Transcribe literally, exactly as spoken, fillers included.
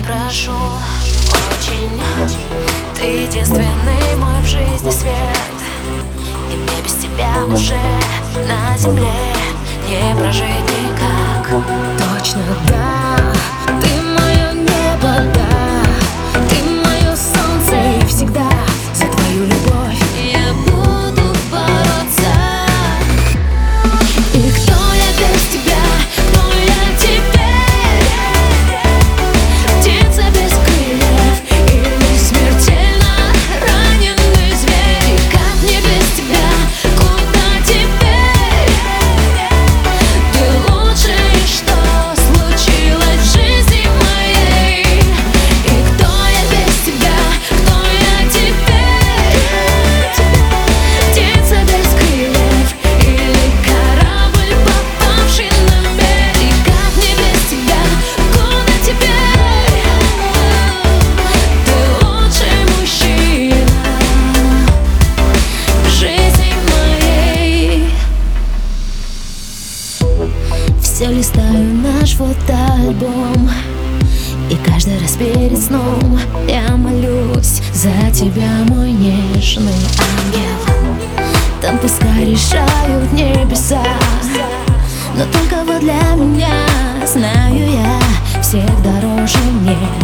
прошу очень. Ты единственный мой в жизни свет, и мне без тебя уже на земле не прожить никак. Точно да, ты мое небо, да, ты мое солнце, и всегда за твою любовь я буду бороться. И кто я без тебя, кто я теперь? Птица без крыльев или смертельно раненый зверь? И как мне без тебя, куда теперь? Ты лучшее, что случилось в жизни моей. И кто я без тебя, кто я теперь? Птица без крыльев или корабль, попавший на берег? Как мне без тебя, куда теперь? Ты лучший мужчина в жизни моей. Все листаю наш фотоальбом, и каждый раз перед сном я молюсь за тебя, мой нежный ангел. Там пускай решают небеса, но только вот для меня, знаю я, всех дороже мне.